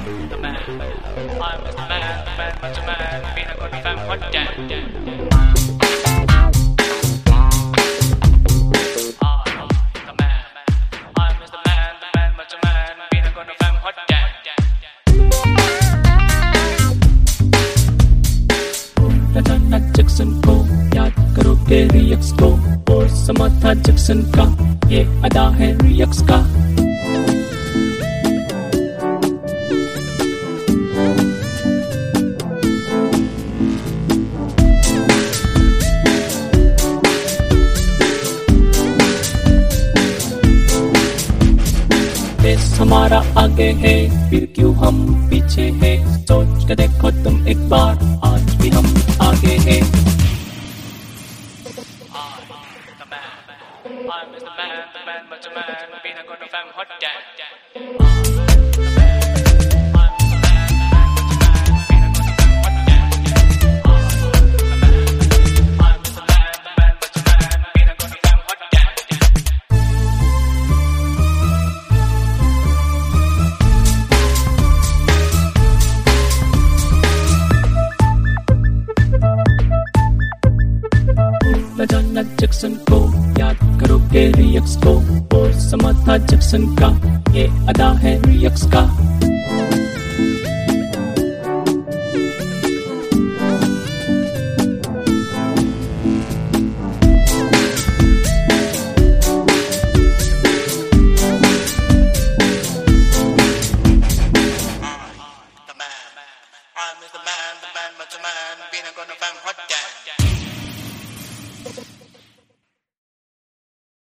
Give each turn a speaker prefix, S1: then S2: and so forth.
S1: the man. I'm the man, but the man, being a good fan, what damn.
S2: Jackson को याद करोगे रियक्स को, और समा था जैक्सन का, ये अदा है रियक्स का। देश हमारा आगे है, फिर क्यों हम पीछे हैं, सोच के देखो तुम एक बार, आज भी हम आगे हैं।
S1: I'm the man, but the man, being a good fan, hot damn.
S2: जाना जैक्सन को याद करोगे रियक्स को, और समा था जैक्सन का, ये अदा है रियक्स का।